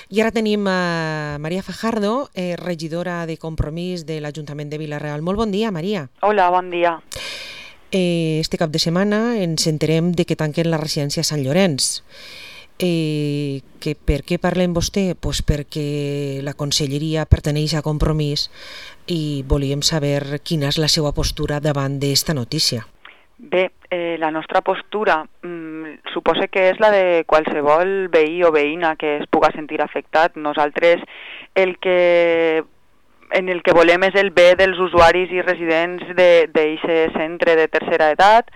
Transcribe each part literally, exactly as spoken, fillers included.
I ara tenim a Maria Fajardo, eh, regidora de Compromís de l'Ajuntament de Vila-real. Molt bon dia, Maria. Hola, bon dia. Eh, este cap de setmana ens enterem de que tanquen la residència Sant Llorenç. Eh, que per què parlem vostè? Pues perquè la conselleria perteneix a Compromís i volíem saber quina és la seva postura davant d'esta notícia. Bé, eh, la nostra postura mm, suposa que és la de qualsevol veí o veïna que es puga sentir afectat. Nosaltres el que, en el que volem és el bé dels usuaris i residents d'aquest centre de tercera edat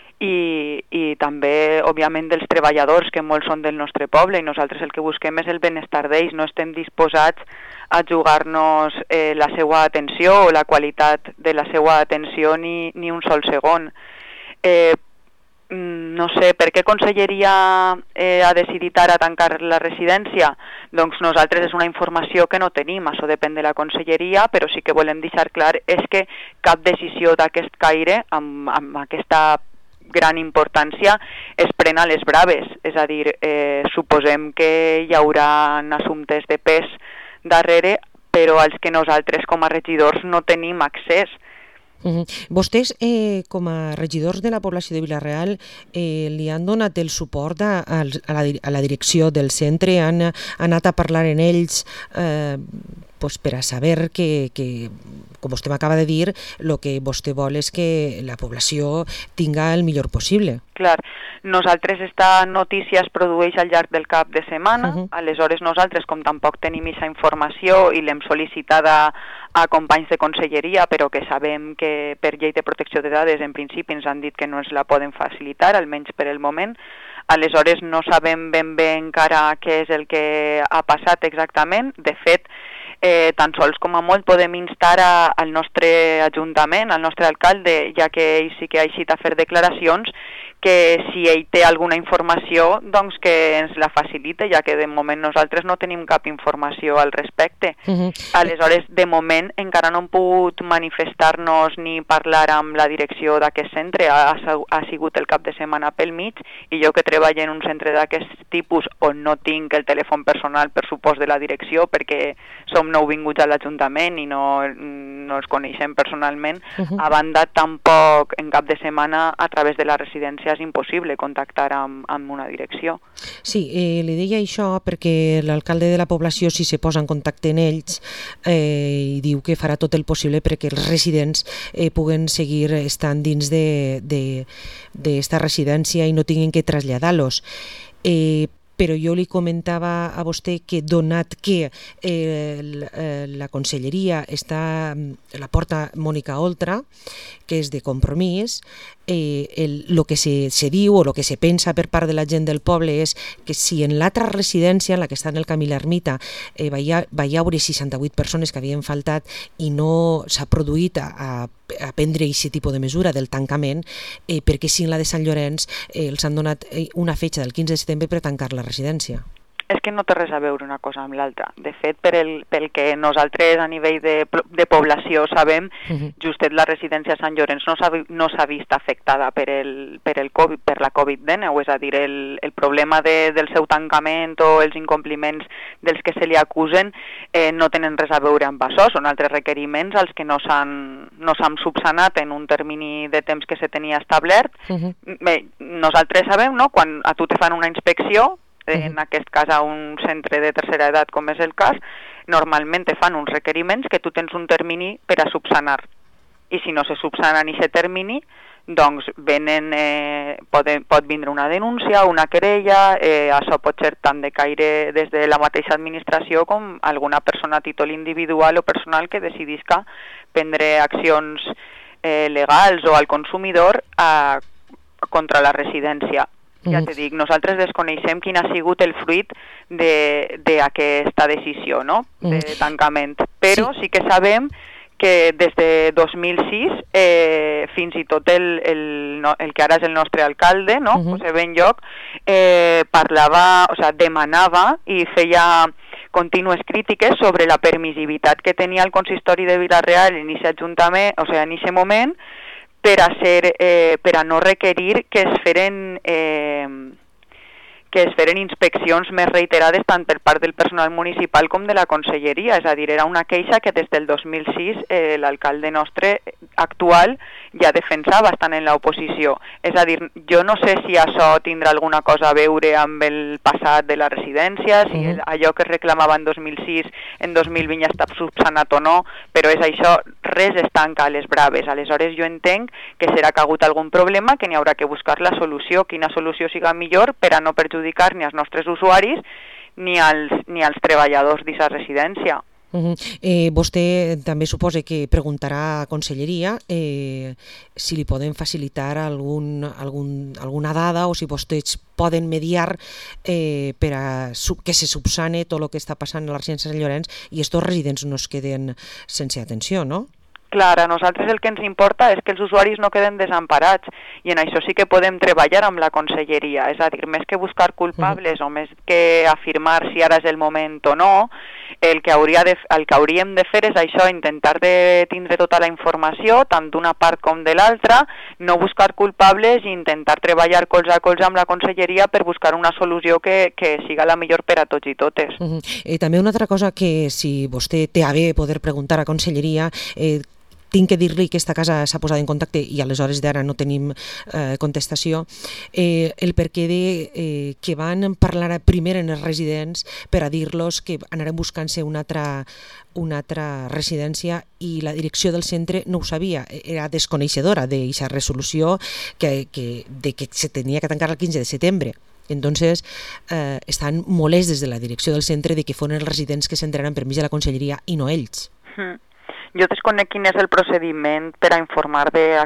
i, i també, òbviament, dels treballadors, que molts són del nostre poble, i nosaltres el que busquem és el benestar d'ells. No estem disposats a jugar-nos eh, la seva atenció o la qualitat de la seva atenció ni, ni un sol segon. Eh, no sé, per què Conselleria eh, ha decidit ara tancar la residència? Doncs nosaltres és una informació que no tenim, això depèn de la Conselleria, però sí que volem deixar clar és que cap decisió d'aquest caire, amb, amb aquesta gran importància, es pren a les braves, és a dir, eh, suposem que hi haurà assumptes de pes darrere, però als que nosaltres com a regidors no tenim accés. Uh-huh. Vostès, eh, com a regidors de la població de Vila-real, eh, li han donat el suport a, a, la, a la direcció del centre, han, han anat a parlar en ells eh, pues per a saber que, que, com vostè m'acaba de dir, el que vostè vol és que la població tinga el millor possible. Clar, nosaltres esta notícia es produeix al llarg del cap de setmana, uh-huh. Aleshores nosaltres, com tampoc tenim aquesta informació i l'hem sol·licitada a companys de conselleria, però que sabem que per llei de protecció de dades en principi ens han dit que no ens la poden facilitar, almenys per el moment. Aleshores no sabem ben bé encara què és el que ha passat exactament. De fet, eh, tan sols com a molt podem instar a, al nostre ajuntament, al nostre alcalde, ja que ell sí que ha eixit a fer declaracions, que si ell té alguna informació, doncs que ens la facilite, ja que de moment nosaltres no tenim cap informació al respecte. Uh-huh. Aleshores, de moment, encara no hem pogut manifestar-nos ni parlar amb la direcció d'aquest centre. Ha, ha sigut el cap de setmana pel mig, i jo que treballo en un centre d'aquest tipus on no tinc el telèfon personal, per supost, de la direcció, perquè som nouvinguts a l'Ajuntament i no, no els coneixem personalment, uh-huh. A banda, tampoc en cap de setmana, a través de la residència, és impossible contactar amb, amb una direcció. Sí, eh, li deia això perquè l'alcalde de la població, si se posa en contacte amb ells, eh, i diu que farà tot el possible perquè els residents eh, puguen seguir estant dins d'esta residència i no tinguin que traslladar-los. Eh, però jo li comentava a vostè que donat que eh, la, la conselleria està, la porta Mònica Oltra, que és de Compromís, eh, el, lo que se, se diu o el que se pensa per part de la gent del poble és que si en l'altra residència, en la que està en el Camí l'Ermita, eh, va, hi haure seixanta-vuit persones que havien faltat i no s'ha produït a, a a prendre aquest tipus de mesura del tancament, eh, perquè si en la de Sant Llorenç eh, els han donat una fetge del quinze de setembre per tancar la residència. És que no té res a veure una cosa amb l'altra. De fet, per el, pel que nosaltres a nivell de, de població sabem, uh-huh. Justet la residència Sant Llorenç no s'ha no s'ha vist afectada per, el, per, el COVID, per la covid dinou, és a dir, el, el problema de, del seu tancament o els incompliments dels que se li acusen eh, no tenen res a veure amb això, són altres requeriments als que no s'han no s'han subsanat en un termini de temps que se tenia establert. Uh-huh. Bé, nosaltres sabem, no?, quan a tu te fan una inspecció, en aquest cas a un centre de tercera edat com és el cas, normalment te fan uns requeriments que tu tens un termini per a subsanar. I si no se subsana en aquest termini, doncs venen, eh, pot, pot vindre una denúncia, una querella, eh, això pot ser tant de caire des de la mateixa administració com alguna persona a títol individual o personal que decidisca prendre accions eh, legals o al consumidor a, contra la residència. Ja te dic, nosaltres desconeixem quin ha sigut el fruit d'aquesta decisió, no?, de tancament. Però sí que sabem que des de dos mil sis, eh, fins i tot el, el, el que ara és el nostre alcalde, no?, uh-huh. José Benlloch, eh, parlava, o sea, demanava i feia contínues crítiques sobre la permissivitat que tenia el consistori de Vila-real en aquest ajuntament, o sea, en aquest moment, per a, ser, eh, per a no requerir que es feren, eh, que es feren inspeccions més reiterades tant per part del personal municipal com de la conselleria. És a dir, era una queixa que des del dos mil sis eh, l'alcalde nostre actual ja defensava estant en l'oposició. És a dir, jo no sé si això tindrà alguna cosa a veure amb el passat de la residència, si uh-huh. allò que es reclamava en dos mil sis, en dos mil vint ja està subsanat o no, però és això, res es tanca a les braves. Aleshores jo entenc que serà que ha hagut algun problema, que n'hi haurà que buscar la solució, quina solució siga millor per a no perjudicar ni als nostres usuaris ni als, ni als treballadors d'aquesta residència. Uh-huh. eh, vostè també suposa que preguntarà a Conselleria eh, si li poden facilitar algun, algun, alguna dada o si vostès poden mediar eh, per a sub, que se subsane tot el que està passant a la residència de Sant Llorenç i estos residents no es queden sense atenció, no? Clar, a nosaltres el que ens importa és que els usuaris no queden desemparats i en això sí que podem treballar amb la conselleria, és a dir, més que buscar culpables uh-huh. o més que afirmar si ara és el moment o no, el que, hauria de, el que hauríem de fer és això, intentar de tindre tota la informació, tant d'una part com de l'altra, no buscar culpables i intentar treballar colze a colze amb la conselleria per buscar una solució que, que siga la millor per a tots i totes. Uh-huh. eh, també una altra cosa que si vostè té a bé poder preguntar a conselleria, eh, tinc que dir-li que aquesta casa s'ha posat en contacte i aleshores d'ara no tenim eh, contestació, eh, el perquè de eh, que van parlar primer en els residents per a dir-los que anaren buscant-se una altra, una altra residència i la direcció del centre no ho sabia, era desconeixedora d'aquesta resolució que, que, de que se tenia que tancar el quinze de setembre. Entonces, eh, estan molts des de la direcció del centre de que foren els residents que s'entrenaran per mig de la conselleria i no ells. Mm. Jo desconec quin és el procediment per a informar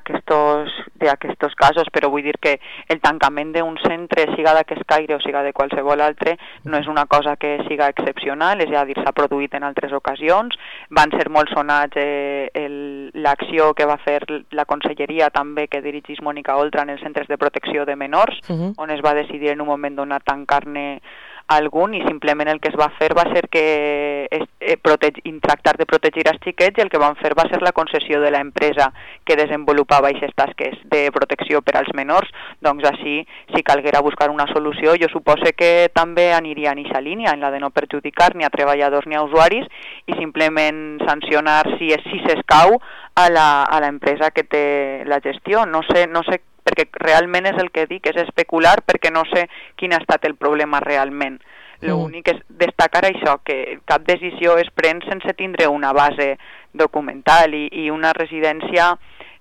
d'aquests casos, però vull dir que el tancament d'un centre, siga d'aquest caire o siga de qualsevol altre, no és una cosa que siga excepcional, és a dir, s'ha produït en altres ocasions. Van ser molt sonats eh, l'acció que va fer la conselleria també que dirigís Mònica Oltra en els centres de protecció de menors, uh-huh. on es va decidir en un moment donat tancar-ne algun i simplement el que es va fer va ser que es, eh, protege, tractar de protegir els xiquets i el que van fer va ser la concessió de l'empresa que desenvolupava aquestes tasques de protecció per als menors, doncs així si calguera buscar una solució jo supose que també aniria en aquesta línia, en la de no perjudicar ni a treballadors ni a usuaris i simplement sancionar si, si s'escau a l'empresa que té la gestió. No sé, no sé perquè realment és el que dic, és especular perquè no sé quin ha estat el problema realment. L'únic és destacar això, que cap decisió es pren sense tindre una base documental i, i una residència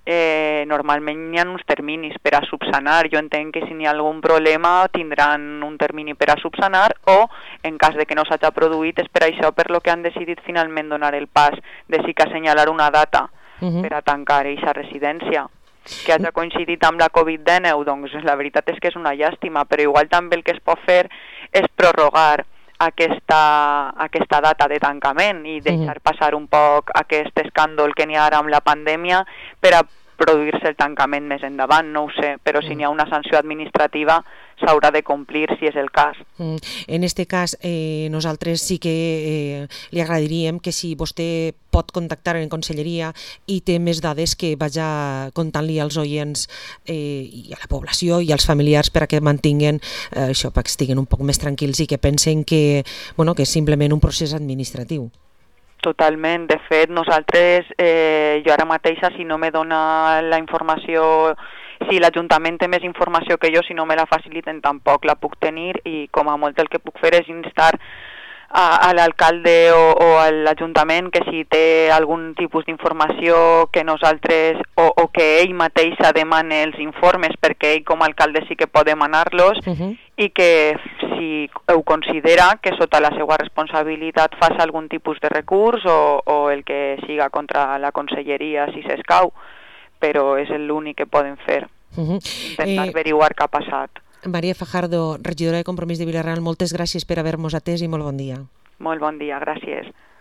eh, normalment hi ha uns terminis per a subsanar. Jo entenc que si n'hi ha algun problema tindran un termini per a subsanar o en cas de que no s'hagi produït és per això per lo que han decidit finalment donar el pas de sí que assenyalar una data uh-huh. per a tancar aquesta residència. Que hagi coincidit amb la covid dinou, doncs la veritat és que és una llàstima, però igual també el que es pot fer és prorrogar aquesta, aquesta data de tancament i deixar passar un poc aquest escàndol que n'hi ha ara amb la pandèmia per a produir-se el tancament més endavant, no ho sé, però si n'hi ha una sanció administrativa s'haurà de complir si és el cas. Mm. En este cas, eh, nosaltres sí que eh, li agradaríem que si vostè pot contactar en conselleria i té més dades que vaja contant-li als oients eh, i a la població i als familiars per a que mantinguen eh, això, perquè estiguen un poc més tranquils i que pensen que, bueno, que és simplement un procés administratiu. Totalment. De fet, nosaltres, eh, jo ara mateixa, si no me dona la informació, si l'Ajuntament té més informació que jo, si no me la faciliten tampoc la puc tenir i com a molt el que puc fer és instar a, a l'alcalde o, o a l'Ajuntament que si té algun tipus d'informació que nosaltres o, o que ell mateix demane els informes perquè ell com a alcalde sí que pot demanar-los uh-huh. i que si ho considera que sota la seva responsabilitat faci algun tipus de recurs o, o el que siga contra la conselleria si s'escau, però és l'únic que poden fer, uh-huh. intentar eh, averiguar què ha passat. Maria Fajardo, regidora de Compromís de Vila-real, moltes gràcies per haver-nos atès i molt bon dia. Molt bon dia, gràcies.